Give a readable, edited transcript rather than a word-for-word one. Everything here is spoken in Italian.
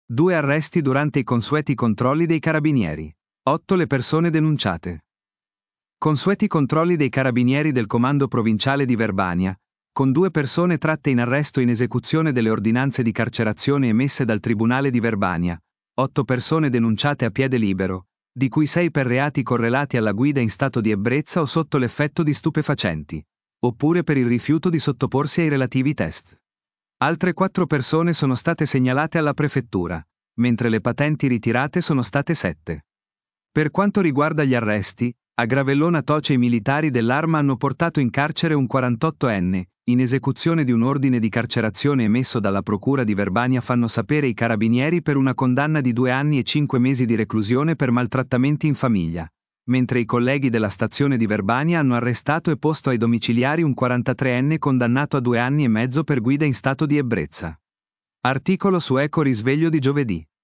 2 arresti durante i consueti controlli dei carabinieri. 8 le persone denunciate. Consueti controlli dei carabinieri del Comando Provinciale di Verbania, con 2 persone tratte in arresto in esecuzione delle ordinanze di carcerazione emesse dal Tribunale di Verbania, 8 persone denunciate a piede libero, di cui 6 per reati correlati alla guida in stato di ebbrezza o sotto l'effetto di stupefacenti, oppure per il rifiuto di sottoporsi ai relativi test. Altre 4 persone sono state segnalate alla prefettura, mentre le patenti ritirate sono state 7. Per quanto riguarda gli arresti, a Gravellona Toce i militari dell'Arma hanno portato in carcere un 48enne, in esecuzione di un ordine di carcerazione emesso dalla Procura di Verbania, fanno sapere i carabinieri, per una condanna di 2 anni e 5 mesi di reclusione per maltrattamenti in famiglia, mentre i colleghi della stazione di Verbania hanno arrestato e posto ai domiciliari un 43enne condannato a 2 anni e mezzo per guida in stato di ebbrezza. Articolo su Eco Risveglio di giovedì.